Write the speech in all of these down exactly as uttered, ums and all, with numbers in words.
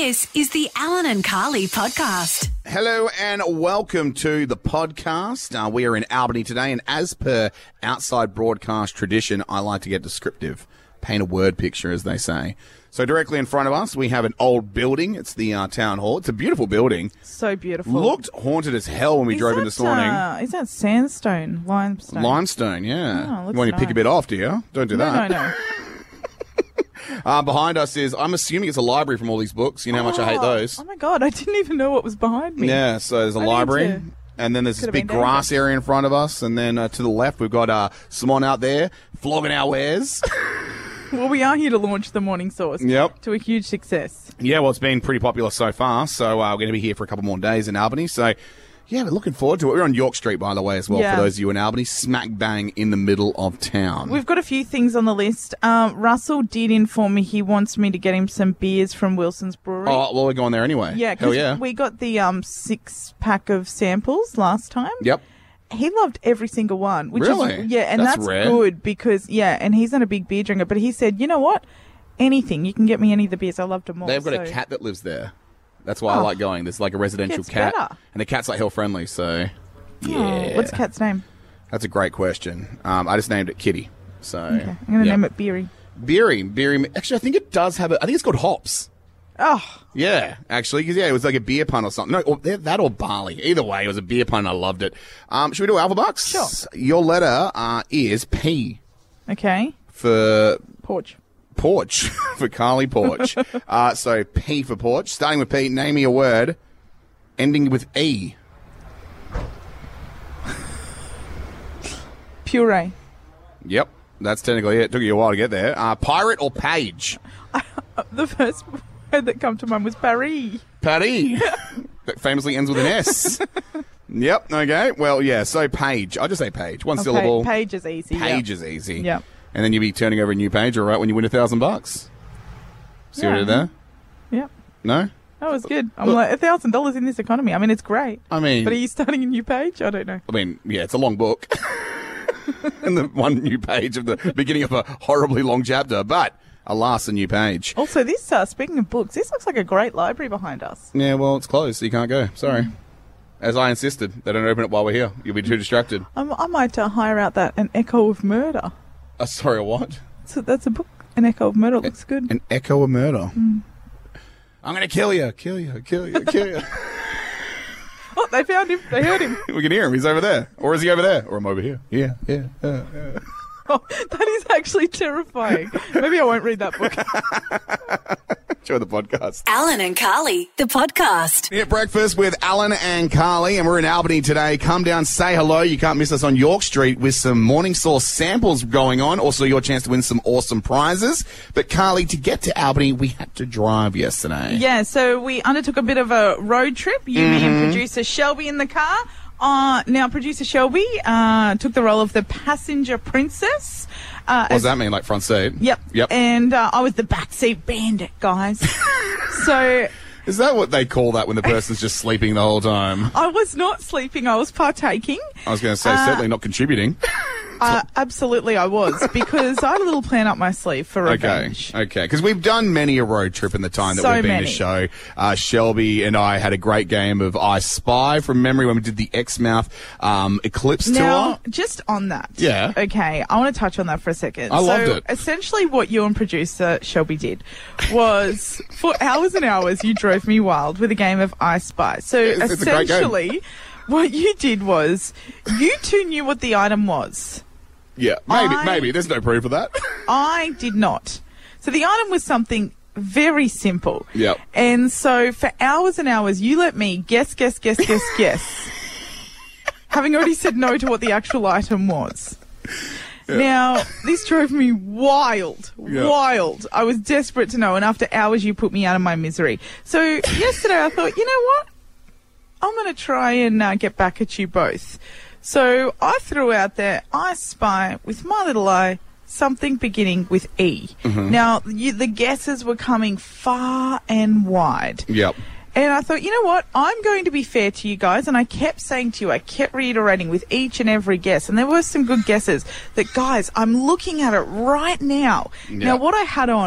This is the Alan and Carly podcast. Hello and welcome to the podcast. Uh, we are in Albany today, and as per outside broadcast tradition, I like to get descriptive, paint a word picture, as they say. So directly in front of us, we have an old building. It's the uh, town hall. It's a beautiful building. So beautiful. Looked haunted as hell when we is drove that, in this morning. Uh, is that sandstone? Limestone? Limestone, yeah. Oh, you looks want to pick a nice. bit off, do you? Don't do No, that. no, no. Uh, behind us is, I'm assuming it's a library from all these books. You know how much I hate those. Oh my God, I didn't even know what was behind me. Yeah, so there's a I need library, to- and then there's this Could've big been grass dangerous. area in front of us, and then uh, to the left we've got uh, Simon out there flogging our wares. Well, we are here to launch the Morning Source Yep. to a huge success. Yeah, well, it's been pretty popular so far, so uh, we're going to be here for a couple more days in Albany, so yeah, we're looking forward to it. We're on York Street, by the way, as well, Yeah. for those of you in Albany, smack bang in the middle of town. We've got a few things on the list. Um, Russell did inform me he wants me to get him some beers from Wilson's Brewery. Oh, well, we're going there anyway. yeah, Hell because yeah. we got the um, six pack of samples last time. Yep. He loved every single one. Which Really? Is, yeah, and That's that's, rare. good because, yeah, and he's not a big beer drinker, but he said, you know what? Anything. You can get me any of the beers. I loved them all. They've got a so- cat that lives there. That's why I Oh. like going. There's like a residential Gets cat, better. and the cat's like hell friendly, so Oh, yeah. what's the cat's name? That's a great question. Um, I just named it Kitty. So Okay. I'm going to yeah. name it Beery. Beery. Beery. Actually, I think it does have a. I think it's called hops. Oh, Yeah, actually, because yeah, it was like a beer pun or something. No, or, that or barley. Either way, it was a beer pun. I loved it. Um, should we do Alpha Bucks? Sure. Your letter uh, is P okay. for Porch. porch for Carly Porch. uh, so P for porch. Starting with P. Name me a word ending with E. Puree. Yep, that's technically it. Took you a while to get there. Uh, pirate or page? The first word that come to mind was Paris. Patty. That famously ends with an S. Yep, okay. Well, yeah, so page. I'll just say page. One Okay, syllable. Page is easy. Page yeah. is easy. Yep. And then you'll be turning over a new page, all right, when you win a thousand bucks. See what I did Yeah. there? Yep. No? That was good. I'm like, a thousand dollars in this economy. I mean, it's great. I mean, But are you starting a new page? I don't know. I mean, yeah, it's a long book. And the one new page of the beginning of a horribly long chapter, but alas, a new page. Also, this, uh, speaking of books, this looks like a great library behind us. Yeah, well, it's closed, so you can't go. Sorry. As I insisted, they don't open it while we're here. You'll be too distracted. I'm, I might uh, hire out that An Echo of Murder. Uh, sorry, what? So that's a book. An Echo of Murder looks good. An echo of murder. I'm going to kill you, kill you, kill you, kill you. Oh, they found him. They heard him. We can hear him. He's over there. Or is he over there? Or I'm over here. Yeah, yeah, yeah, yeah. Oh, that is actually terrifying. Maybe I won't read that book. Enjoy the podcast. Alan and Carly, the podcast. At breakfast with Alan and Carly, and we're in Albany today. Come down, say hello. You can't miss us on York Street with some Morning Source samples going on. Also, your chance to win some awesome prizes. But Carly, to get to Albany, we had to drive yesterday. Yeah, so we undertook a bit of a road trip. You, me, Mm-hmm. and producer Shelby in the car. Uh, now, producer Shelby uh, took the role of the passenger princess. Uh, What does as- that mean? Like front seat? Yep. Yep. And uh, I was the backseat bandit, guys. So Is that what they call that when the person's just sleeping the whole time? I was not sleeping. I was partaking. I was going to say, Uh, certainly not contributing. Uh, absolutely, I was, because I had a little plan up my sleeve for Okay, revenge. okay. Because we've done many a road trip in the time that So we've been many. to show. Uh, Shelby and I had a great game of I Spy from memory when we did the Exmouth um, Eclipse Now, tour. just on that. Yeah. Okay, I want to touch on that for a second. I so loved it. essentially what you and producer Shelby did was for hours and hours you drove me wild with a game of I Spy. So It's- it's a great game. essentially what you did was you two knew what the item was. Yeah, maybe, I- maybe. There's no proof of that. I did not. So the item was something very simple. Yep. And so for hours and hours, you let me guess, guess, guess, guess, guess. Having already said no to what the actual item was. Now, this drove me wild, Yeah. wild. I was desperate to know, and after hours, you put me out of my misery. So yesterday, I thought, you know what? I'm going to try and uh, get back at you both. So I threw out there, I spy with my little eye something beginning with E. Mm-hmm. Now, you, the guesses were coming far and wide. Yep. And I thought, you know what? I'm going to be fair to you guys. And I kept saying to you, I kept reiterating with each and every guess. And there were some good guesses that, guys, I'm looking at it right now. Yeah. Now, what I had on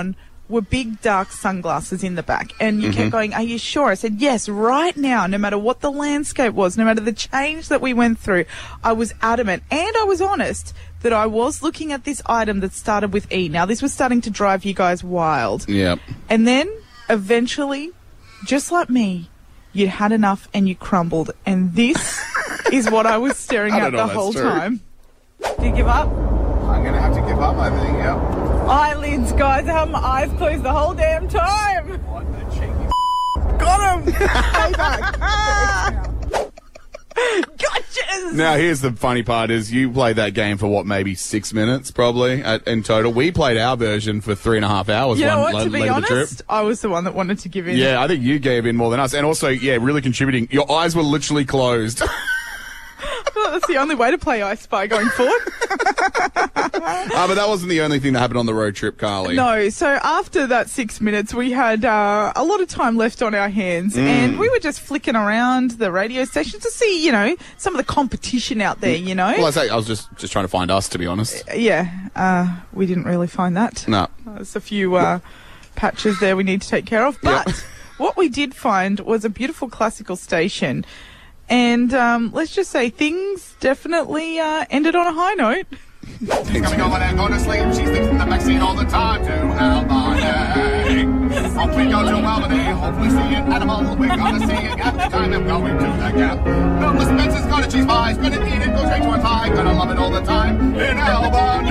were big dark sunglasses in the back. And you Mm-hmm. kept going, are you sure? I said, yes, right now, no matter what the landscape was, no matter the change that we went through, I was adamant and I was honest that I was looking at this item that started with E. Now, this was starting to drive you guys wild. Yep. And then, eventually, just like me, you'd had enough and you crumbled. And this is what I was staring I at don't know the if that's whole true. time. Do you give up? I'm going to have to give up, I think, yeah. Eyelids, guys. I have my eyes closed the whole damn time. What a cheeky Got him. Payback. Gotchas. Now, here's the funny part is you played that game for, what, maybe six minutes, probably, at, in total. We played our version for three and a half hours. You know one, what? To be late of the trip. honest, I was the one that wanted to give in. Yeah, I think you gave in more than us. And also, yeah, really contributing. Your eyes were literally closed. Well, that's the only way to play I Spy going forward. uh, but that wasn't the only thing that happened on the road trip, Carly. No, so after that six minutes, we had uh, a lot of time left on our hands, Mm. and we were just flicking around the radio station to see, you know, some of the competition out there, you know. Well, I say I was just, just trying to find us, to be honest. Yeah, uh, we didn't really find that. No. There's a few uh, patches there we need to take care of, but Yep. what we did find was a beautiful classical station. And um, let's just say things definitely uh, ended on a high note. She's coming over there, go to sleep. She sleeps in the backseat all the time to Albany. Hope we go to Albany. Hope we see an animal. We're gonna see it at the time of going to the Gap. Milton Spencer's got a cheese pie. He's gonna eat it, go straight to her thigh. Gonna love it all the time in Albany.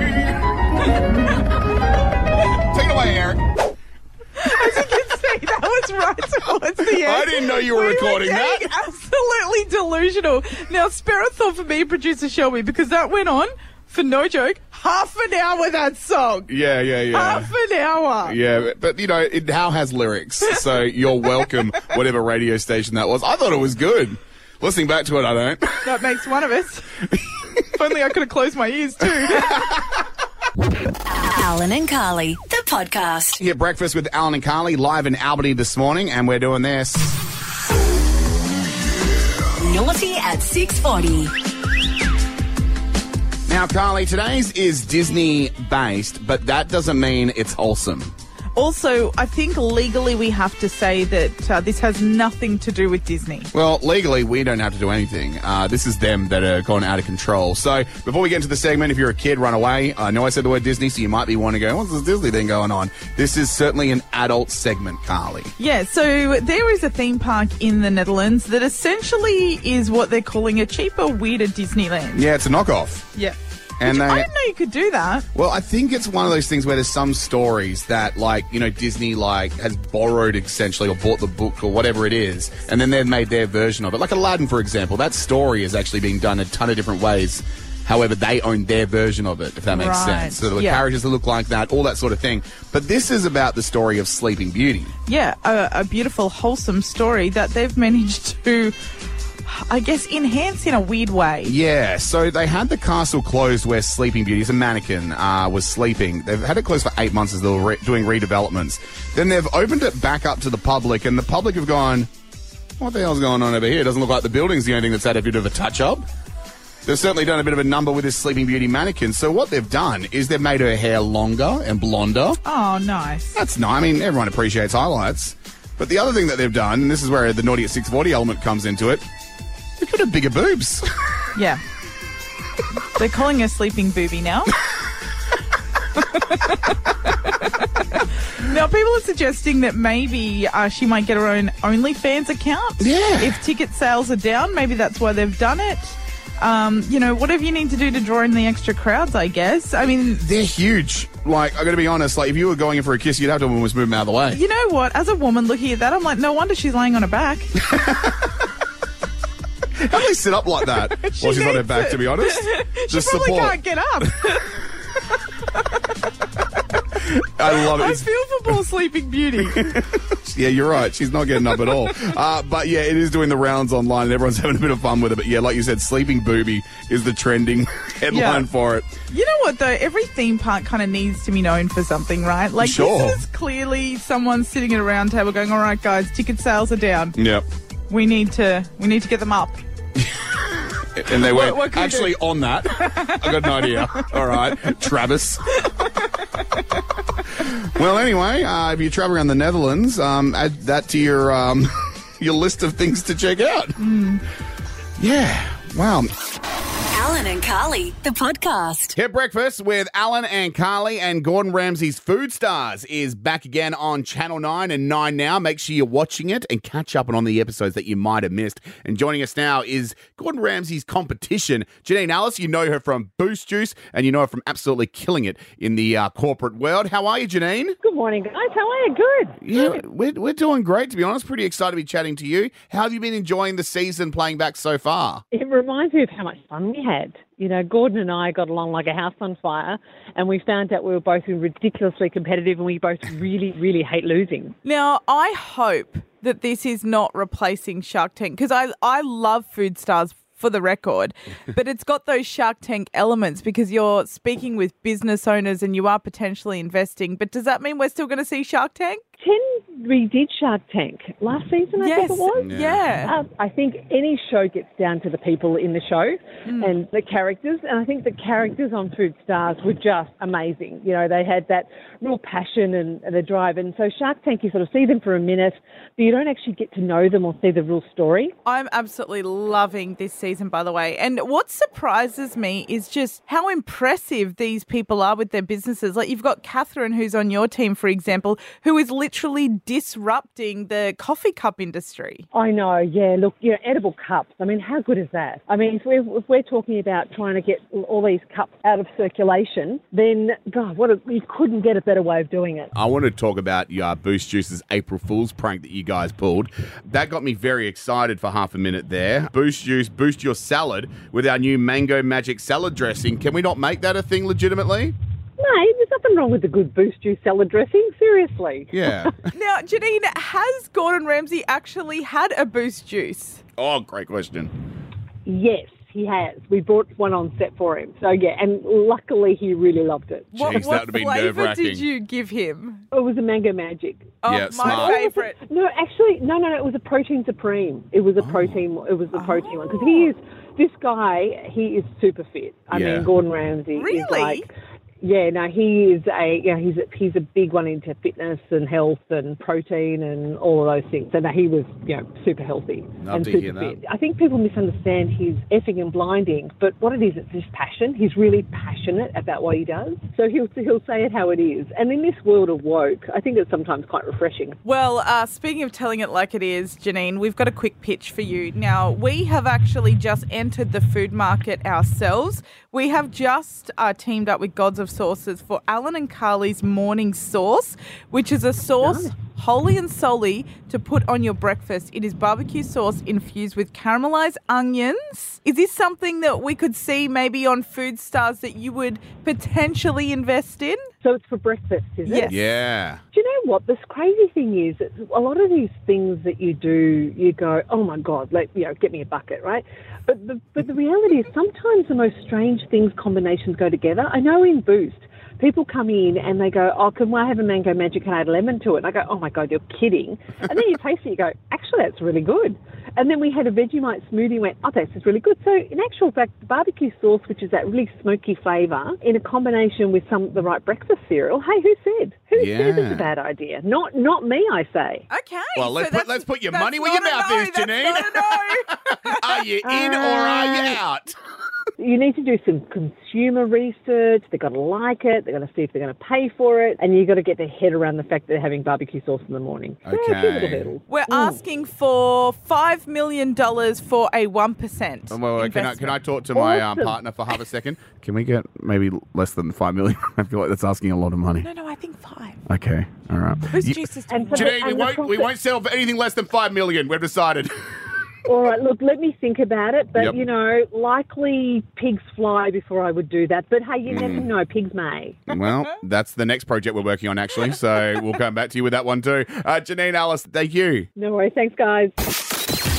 Take it away, Eric. As you can see, that was right towards the end. I didn't know you were We recording that. getting absolutely delusional. Now, spare a thought for me, producer Shelby, because that went on, for no joke, half an hour, that song. Yeah, yeah, yeah. Half an hour. Yeah, but, you know, it now has lyrics, so you're welcome, whatever radio station that was. I thought it was good. Listening back to it, I don't. That makes one of us. If only I could have closed my ears, too. Alan and Carly, the podcast. Here, breakfast with Alan and Carly, live in Albany this morning, and we're doing this. Naughty at six forty. Now, Carly, today's is Disney-based, but that doesn't mean it's wholesome. Also, I think legally we have to say that uh, this has nothing to do with Disney. Well, legally, we don't have to do anything. Uh, this is them that are gone out of control. So, before we get into the segment, if you're a kid, run away. I know I said the word Disney, so you might be wanting to go, what's this Disney thing going on? This is certainly an adult segment, Carly. Yeah, so there is a theme park in the Netherlands that essentially is what they're calling a cheaper, weirder Disneyland. Yeah, it's a knockoff. Yeah. And Which they- I didn't know you could do that. Well, I think it's one of those things where there's some stories that, like, you know, Disney, like, has borrowed essentially or bought the book or whatever it is, and then they've made their version of it. Like Aladdin, for example, that story is actually being done a ton of different ways. However, they own their version of it, if that makes Right. sense. So the Yeah. characters that look like that, all that sort of thing. But this is about the story of Sleeping Beauty. Yeah, a, a beautiful, wholesome story that they've managed to, I guess, enhance in a weird way. Yeah, so they had the castle closed where Sleeping Beauty, as a mannequin, uh, was sleeping. They've had it closed for eight months as they were re- doing redevelopments. Then they've opened it back up to the public, and the public have gone, what the hell's going on over here? It doesn't look like the building's the only thing that's had a bit of a touch-up. They've certainly done a bit of a number with this Sleeping Beauty mannequin. So what they've done is they've made her hair longer and blonder. Oh, nice. That's nice. I mean, everyone appreciates highlights. But the other thing that they've done, and this is where the naughty at six forty element comes into it, they've got her bigger boobs. Yeah. They're calling her Sleeping Booby now. Now, people are suggesting that maybe uh, she might get her own OnlyFans account. Yeah. If ticket sales are down, maybe that's why they've done it. Um, you know, whatever you need to do to draw in the extra crowds, I guess. I mean, They're huge. Like, I got to be honest, like, if you were going in for a kiss, you'd have to almost move them out of the way. you know what? As a woman looking at that, I'm like, no wonder she's laying on her back. How do they sit up like that? Well, She she's on her needs back, it. to be honest. She Just probably support. can't get up. I love it. I It's- feel for poor Sleeping Beauty. yeah, you're right. She's not getting up at all. Uh, but yeah, it is doing the rounds online, and everyone's having a bit of fun with it. But yeah, like you said, Sleeping Booby is the trending headline Yeah. for it. You know what, though? Every theme park kind of needs to be known for something, right? Like, Sure. this is clearly someone sitting at a round table going, all right, guys, ticket sales are down. Yep. We need to we need to get them up. And they went, what can we actually, do?" on that, I got an idea. All right, Travis. Well, anyway, uh, if you're traveling around the Netherlands, um, add that to your um, your list of things to check out. Mm. Yeah. Wow. Alan and Carly, the podcast. Hit Breakfast with Alan and Carly, and Gordon Ramsay's Food Stars is back again on Channel nine and nine now. Make sure you're watching it and catch up on all the episodes that you might have missed. And joining us now is Gordon Ramsay's competition, Janine Allis. You know her from Boost Juice, and you know her from absolutely killing it in the uh, corporate world. How are you, Janine? Good morning, guys. How are you? Good. Yeah, we're, we're doing great, to be honest. Pretty excited to be chatting to you. How have you been enjoying the season playing back so far? It reminds me of how much fun we had. You know, Gordon and I got along like a house on fire, and we found out we were both ridiculously competitive, and we both really, really hate losing. Now, I hope that this is not replacing Shark Tank, because I, I love Food Stars, for the record, but it's got those Shark Tank elements because you're speaking with business owners and you are potentially investing. But does that mean we're still going to see Shark Tank? Ten, we did Shark Tank last season, I yes. think it was. Yeah. yeah. Uh, I think any show gets down to the people in the show mm. and the characters, and I think the characters on Food Stars were just amazing. You know, they had that real passion and, and the drive, and so Shark Tank, you sort of see them for a minute, but you don't actually get to know them or see the real story. I'm absolutely loving this season, by the way, and what surprises me is just how impressive these people are with their businesses. Like, you've got Catherine, who's on your team, for example, who is literally disrupting the coffee cup industry. I know, yeah. Look, you know, edible cups. I mean, how good is that? I mean, if we're, if we're talking about trying to get all these cups out of circulation, then, God, what a, you couldn't get a better way of doing it. I want to talk about your Boost Juice's April Fool's prank that you guys pulled. That got me very excited for half a minute there. Boost Juice, boost your salad with our new Mango Magic salad dressing. Can we not make that a thing legitimately? No, there's nothing wrong with the good Boost Juice salad dressing, seriously. Yeah. Now, Janine, has Gordon Ramsay actually had a Boost Juice? Oh, great question. Yes, he has. We brought one on set for him. So, yeah, and luckily he really loved it. What, Jeez, what that would be flavour nerve-wracking. did you give him? It was a Mango Magic. Oh, Yeah, my smart. favourite. No, actually, no, no, no, it was a Protein Supreme. It was a protein, it was a protein one. Because he is, this guy, he is super fit. I Yeah. mean, Gordon Ramsay Really? is like... Yeah, no, he is a, you know, he's a, he's a big one into fitness and health and protein and all of those things. So no, he was, you know, super healthy Love and to super hear that. fit. I think people misunderstand his effing and blinding, but what it is, it's his passion. He's really passionate about what he does. So he'll he'll say it how it is. And in this world of woke, I think it's sometimes quite refreshing. Well, uh, speaking of telling it like it is, Janine, we've got a quick pitch for you. Now, we have actually just entered the food market ourselves. We have just uh, teamed up with Gods of Sauces for Alan and Carly's Morning Sauce, which is a sauce Nice. wholly and solely to put on your breakfast. It is barbecue sauce infused with caramelized onions. Is this something that we could see maybe on Food Stars that you would potentially invest in? So it's for breakfast, is Yes. it? Yeah. Do you know what? This crazy thing is, that a lot of these things that you do, you go, oh my God, let you know, get me a bucket, right? But the but the reality is, sometimes the most strange things combinations go together. I know in Boost, people come in and they go, oh, can I have a Mango Magic and add lemon to it? And I go, oh my God, you're kidding. And then you taste it, you go, actually, that's really good. And then we had a Vegemite smoothie and went, oh, this is really good. So in actual fact, the barbecue sauce, which is that really smoky flavour, in a combination with some the right breakfast cereal, hey, who said? Who Yeah. said it's a bad idea? Not not me, I say. Okay. Well, let's so put- that's- let's put your that's money where your not a mouth no, is, that's Janine. not a no. Are you in or are you Uh, out? You need to do some consumer research. They've got to like it. They've got to see if they're going to pay for it. And you've got to get their head around the fact that they're having barbecue sauce in the morning. So, a few Okay. little hurdles. We're asking for five million dollars for a one percent. Well, wait, can I can I talk to my um, Awesome. partner for half a second? Can we get maybe less than five million? I feel like that's asking a lot of money. No, no, I think five. Okay, all right. Whose You- juice is And for the- Janine, we and the won't we profit- won't settle for anything less than five million. We've decided. All right, look, let me think about it. But, Yep. you know, likely pigs fly before I would do that. But, hey, you Mm. never know. Pigs may. Well, that's the next project we're working on, actually. So we'll come back to you with that one too. Uh, Janine Allis, thank you. No worries. Thanks, guys.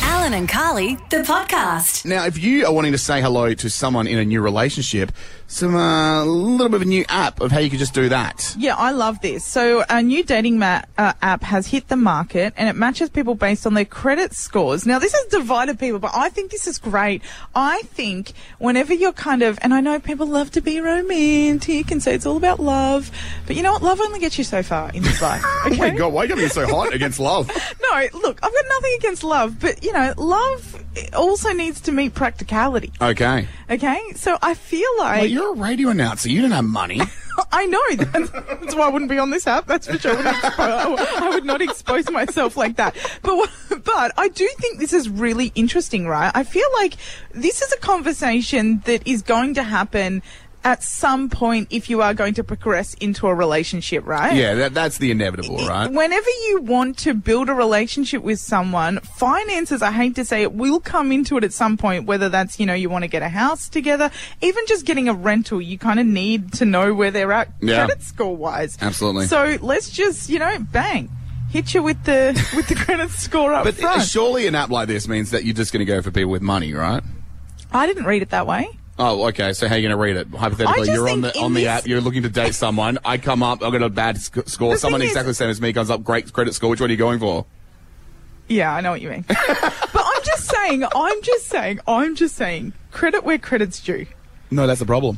Alan and Carly, the podcast. Now, if you are wanting to say hello to someone in a new relationship, some a uh, little bit of a new app of how you could just do that. Yeah, I love this. So a new dating ma- uh, app has hit the market and it matches people based on their credit scores. Now, this has divided people, but I think this is great. I think whenever you're kind of, and I know people love to be romantic and say it's all about love, but you know what? Love only gets you so far in this life. Okay? Oh my God, why are you being so hot against love? No, look, I've got nothing against love, but, you know, love also needs to meet practicality. Okay. Okay? So I feel like... Well, you're a radio announcer. You don't have money. I know. That's, that's why I wouldn't be on this app. That's for sure. I, wouldn't expo- I would not expose myself like that. But but I do think this is really interesting, right? I feel like this is a conversation that is going to happen at some point if you are going to progress into a relationship, right? Yeah, that, that's the inevitable, right? Whenever you want to build a relationship with someone, finances, I hate to say it, will come into it at some point, whether that's, you know, you want to get a house together, even just getting a rental, you kind of need to know where they're at Yeah. credit score-wise. Absolutely. So let's just, you know, bang, hit you with the with the credit score up But front. surely an app like this means that you're just going to go for people with money, right? I didn't read it that way. Oh, okay. So how are you going to read it? I Hypothetically, just you're on think the in on the this- app. You're looking to date someone. I come up. I've got a bad sc- score. The Someone thing is- exactly the same as me comes up. Great credit score. Which one are you going for? Yeah, I know what you mean. But I'm just saying, I'm just saying, I'm just saying, credit where credit's due. No, that's the problem.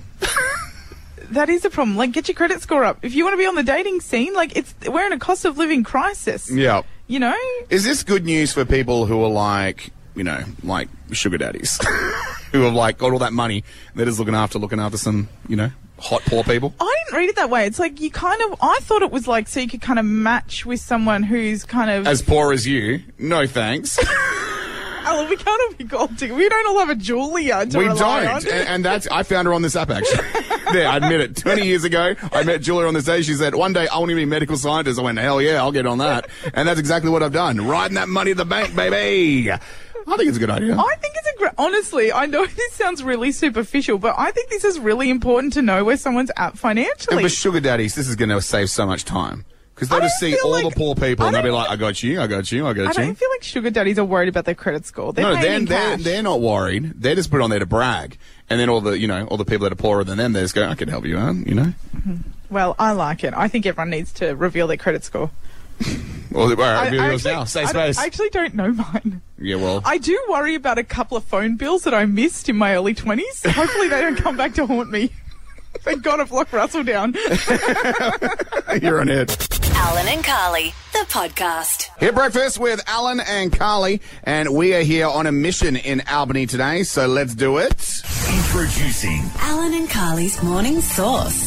That is a problem. Like, get your credit score up. If you want to be on the dating scene, like, it's we're in a cost of living crisis. Yeah. You know? Is this good news for people who are like, you know, like sugar daddies, who have like got all that money, they're just looking after, looking after some, you know, hot poor people? I didn't read it that way. It's like you kind of, I thought it was like so you could kind of match with someone who's kind of... As poor as you? No, thanks. Oh, we can't all be gold diggers. We don't all have a Julia to We rely don't, on. and, and that's I found her on this app actually. Yeah, I admit it. Twenty years ago, I met Julia on this day. She said, "One day I want to be a medical scientist." I went, "Hell yeah, I'll get on that." And that's exactly what I've done. Riding that money at the bank, baby. I think it's a good idea. I think it's a great... Honestly, I know this sounds really superficial, but I think this is really important to know where someone's at And financially. for sugar daddies, this is going to save so much time. Because I they'll just don't see feel all like- the poor people I and they'll be don't- like, I got you, I got you, I got I you. don't feel like sugar daddies are worried about their credit score. They're No, paying they're, in they're, cash. they're not worried. They're just put on there to brag. And then all the, you know, all the people that are poorer than them, they just go, I can help you out, you know? Well, I like it. I think everyone needs to reveal their credit score. Well, all right, I, reveal I yours actually, now. Say I, don't- space. I actually don't know mine. Yeah, well, I do worry about a couple of phone bills that I missed in my early twenties. Hopefully they don't come back to haunt me. Thank God I've locked Russell down. you're on it. Alan and Carly, the podcast. Hit breakfast with Alan and Carly, and we are here on a mission in Albany today, so let's do it. Introducing Alan and Carly's morning sauce.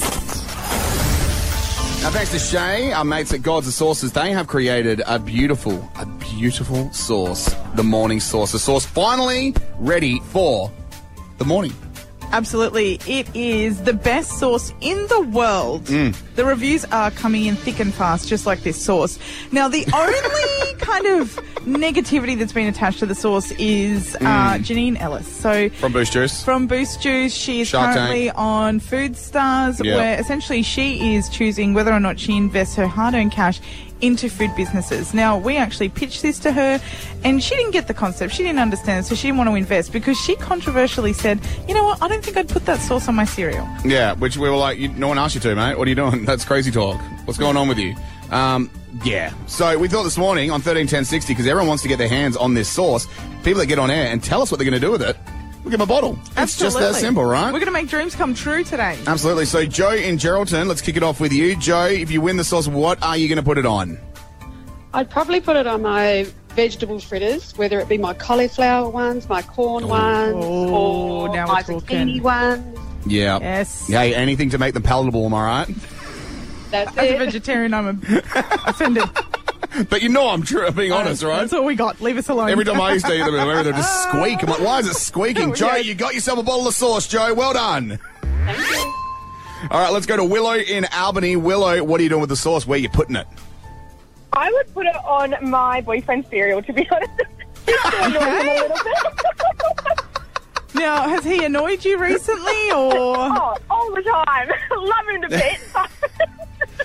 Now, thanks to Shay, our mates at Gods of Sauces, they have created a beautiful, a beautiful sauce, the morning sauce. A sauce finally ready for the morning. Absolutely. It is the best sauce in the world. The reviews are coming in thick and fast, just like this sauce. Now, the only kind of negativity that's been attached to the sauce is uh, Janine Ellis. So From Boost Juice. From Boost Juice, she is Shark currently Tank. on Food Stars, Yep. where essentially she is choosing whether or not she invests her hard-earned cash into food businesses. Now, we actually pitched this to her, and she didn't get the concept. She didn't understand it, so she didn't want to invest because she controversially said, you know what, I don't think I'd put that sauce on my cereal. Yeah, which we were like, you, no one asked you to, mate. What are you doing? That's crazy talk. What's going on with you? Um, yeah. So we thought this morning on thirteen ten sixty, because everyone wants to get their hands on this sauce, people that get on air and tell us what they're going to do with it, we'll give them a bottle. It's just that Absolutely. simple, right? We're going to make dreams come true today. Absolutely. So Joe in Geraldton, let's kick it off with you. Joe, if you win the sauce, what are you going to put it on? I'd probably put it on my vegetable fritters, whether it be my cauliflower ones, my corn ones, Oh, or now my we're zucchini talking. ones. Yeah. Yes. Hey, anything to make them palatable, am I right? That's As a it. vegetarian, I'm offended. But you know I'm true, I'm being honest, right? That's all we got. Leave us alone. Every time I used to eat them, they just squeak. I'm like, why is it squeaking? Joe, Yeah. you got yourself a bottle of sauce, Joe. Well done. Thank you. All right, let's go to Willow in Albany. Willow, what are you doing with the sauce? Where are you putting it? I would put it on my boyfriend's cereal, to be honest. Just to annoy him a little bit. Now, has he annoyed you recently, or Oh, all the time. Love him to bits.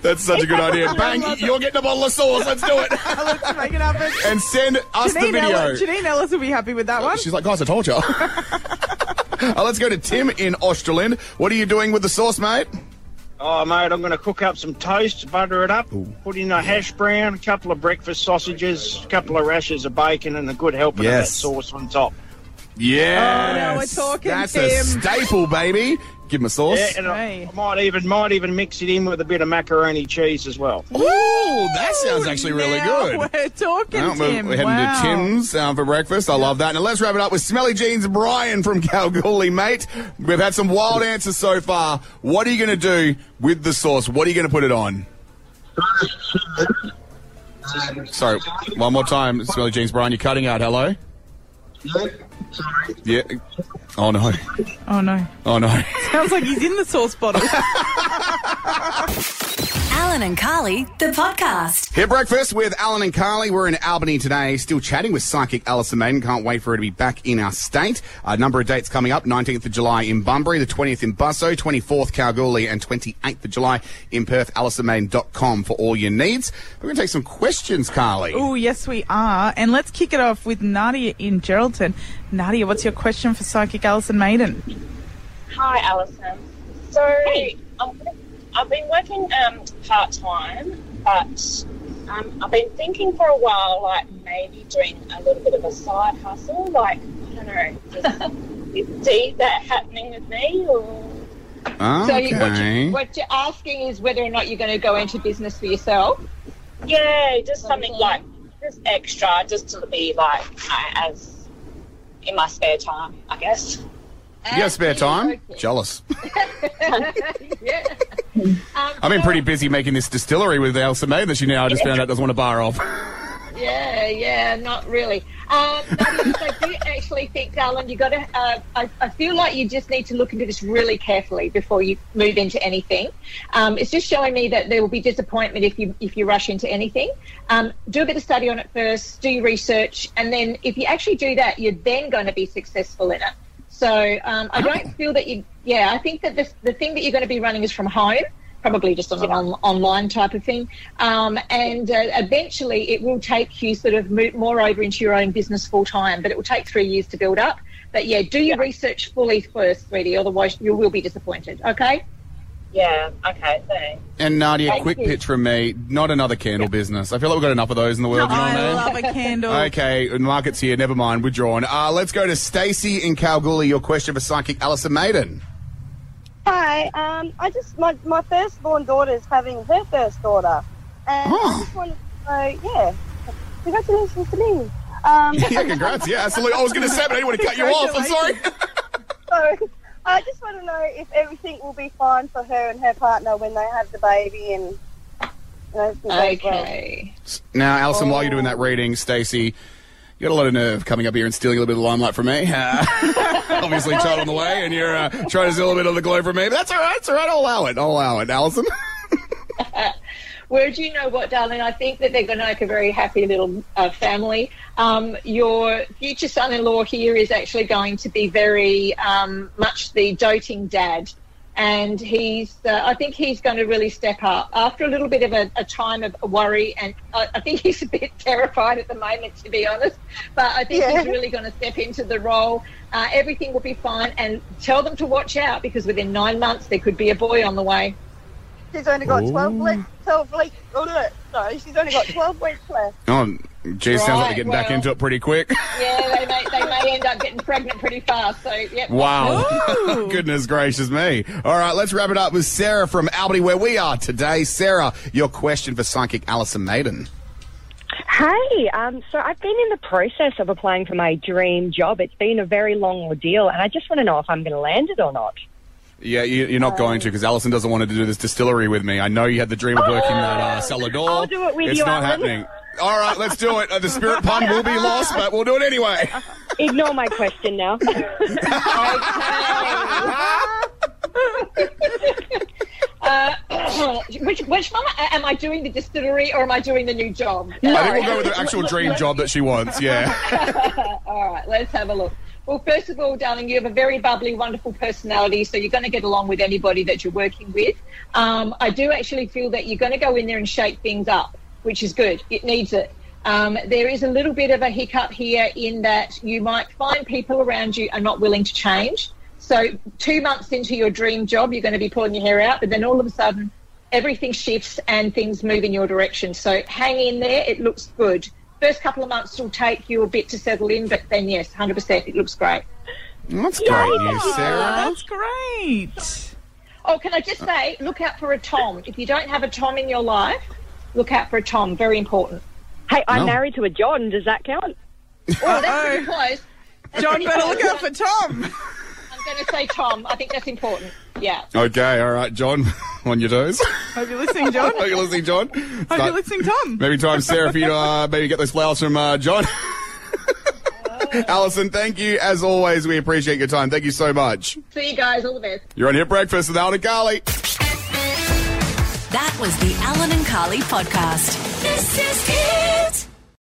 That's such a good idea. Bang, you're getting a bottle of sauce. Let's do it. Let's make it happen. And send us Janine the video. Ellis, Janine Ellis will be happy with that one. She's like, guys, I told you. uh, let's go to Tim in Australind. What are you doing with the sauce, mate? Oh, mate, I'm going to cook up some toast, butter it up, Ooh. put in a hash brown, a couple of breakfast sausages, a couple of rashers of bacon, and a good helping Yes. of that sauce on top. Yeah. Oh, now we're talking, That's Tim. a staple, baby. Give him a sauce. Yeah, and Hey. I, I might even might even mix it in with a bit of macaroni cheese as well. Ooh, that sounds actually really Now good. We're talking, Well, we're, Tim. we're heading wow. to Tim's um, for breakfast. I love that. Now let's wrap it up with Smelly Jeans Brian from Kalgoorlie, mate. We've had some wild answers so far. What are you going to do with the sauce? What are you going to put it on? Sorry, one more time, Smelly Jeans Brian. You're cutting out. Hello? Yeah. Oh, no. Oh, no. Oh, no. Sounds like he's in the sauce bottle. Alan and Carly, the podcast. Here breakfast with Alan and Carly. We're in Albany today, still chatting with psychic Alison Maiden. Can't wait for her to be back in our state. A number of dates coming up: nineteenth of July in Bunbury, the twentieth in Busso, twenty-fourth Kalgoorlie, and twenty-eighth of July in Perth. alison maiden dot com for all your needs. We're going to take some questions, Carly. Oh, yes, we are. And let's kick it off with Nadia in Geraldton. Nadia, what's your question for psychic Alison Maiden? Hi, Alison. So, I'm, I've been working um, part-time, but um, I've been thinking for a while, like, maybe doing a little bit of a side hustle. Like, I don't know, does you see that happening with me? Or... Okay. So you, what, you, what you're asking is whether or not you're going to go into business for yourself? Yeah, just something like, just extra, just to be, like, you know, as in my spare time, I guess. You got spare time? Okay. Jealous. Yeah. Um, I've been pretty busy making this distillery with Alison Maiden that she now just found out doesn't want to bar off. Yeah, yeah, not really. Um, no, because I do actually think, Alan, you got to. Uh, I, I feel like you just need to look into this really carefully before you move into anything. Um, it's just showing me that there will be disappointment if you if you rush into anything. Um, do a bit of study on it first, do your research, and then if you actually do that, you're then going to be successful in it. So um, I don't feel that you. Yeah, I think that this, the thing that you're going to be running is from home. Probably just on an on, online type of thing. Um, and uh, eventually it will take you sort of move more over into your own business full time, but it will take three years to build up. But yeah, do your yeah. research fully first, sweetie, otherwise you will be disappointed, okay? Yeah, okay, thanks. And Nadia, Thank quick you. pitch from me, not another candle business. I feel like we've got enough of those in the world, you know what I mean? I love a candle. Okay, market's here, never mind, withdrawn. Uh, let's go to Stacey in Kalgoorlie, your question for psychic Alison Maiden. Hi, um, I just my my firstborn daughter's having her first daughter, and Oh. I just wanted to know, yeah, congratulations to me. Um, Yeah, congrats, yeah, absolutely. I was going to say, but I didn't want to cut you off, I'm sorry. so I just want to know if everything will be fine for her and her partner when they have the baby, and you know, if it goes well. Okay. Now, Alison, while you're doing that reading, Stacey, you got a lot of nerve coming up here and stealing a little bit of the limelight from me. Uh, obviously, child on the way, and you're uh, trying to steal a little bit of the glow from me. But that's all right. It's all right. I'll allow it. I'll allow it, Alison. Well, do you know what, darling? I think that they're going to make a very happy little uh, family. Um, your future son-in-law here is actually going to be very um, much the doting dad. And he's, uh, I think he's going to really step up after a little bit of a, a time of worry. And I, I think he's a bit terrified at the moment, to be honest. But I think Yeah. he's really going to step into the role. Uh, everything will be fine. And tell them to watch out, because within nine months there could be a boy on the way. She's only got Ooh. twelve weeks. Twelve weeks. Oh, sorry, she's only got twelve weeks left. Oh, geez, sounds like Right, they're getting back well. into it pretty quick. Yeah, they may, they may end up getting pregnant pretty fast. So, yep. Wow. Ooh. Goodness gracious me. All right, let's wrap it up with Sarah from Albany, where we are today. Sarah, your question for psychic Alison Maiden. Hey, um, so I've been in the process of applying for my dream job. It's been a very long ordeal, and I just want to know if I'm going to land it or not. Yeah, you, you're not going to, because Alison doesn't want to do this distillery with me. I know you had the dream of working that uh, cellar door. I'll do it with it's you, not Alan. happening. All right, let's do it. Uh, the spirit pun will be lost, but we'll do it anyway. Ignore my question now. Uh, which which one am I doing, the distillery or am I doing the new job? I think we'll go with the actual dream job that she wants, yeah. All right, let's have a look. Well, first of all, darling, you have a very bubbly, wonderful personality, so you're going to get along with anybody that you're working with. Um, I do actually feel that you're going to go in there and shake things up, which is good. It needs it. Um, there is a little bit of a hiccup here in that you might find people around you are not willing to change. So two months into your dream job, you're going to be pulling your hair out, but then all of a sudden everything shifts and things move in your direction. So hang in there. It looks good. First couple of months will take you a bit to settle in, but then, yes, one hundred percent, it looks great. That's great news, Sarah. That's great. Oh, can I just say, look out for a Tom. If you don't have a Tom in your life, look out for a Tom. Very important. Hey, I'm No. married to a John. Does that count? Oh, that's pretty close. That's John, pretty better close. look out for Tom. I'm going to say Tom. I think that's important. Yeah. Okay, all right, John, on your toes. Hope you're listening, John. Are you listening, John? Hope Start- you're listening, Tom. Maybe time, Sarah, for you to uh, maybe get those flowers from uh, John. Alison, thank you. As always, we appreciate your time. Thank you so much. See you guys. All the best. You're on Hit Breakfast with Alan and Carly. That was the Alan and Carly podcast. This is it.